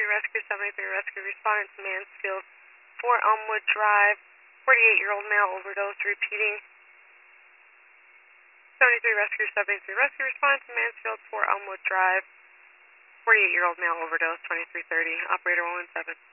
Rescue 73 Rescue responding to Mansfield 4 Elmwood Drive. 48-year-old male overdose repeating. 73 Rescue 73 Rescue responding to Mansfield 4 Elmwood Drive. 48-year-old male overdose 2330. Operator 117.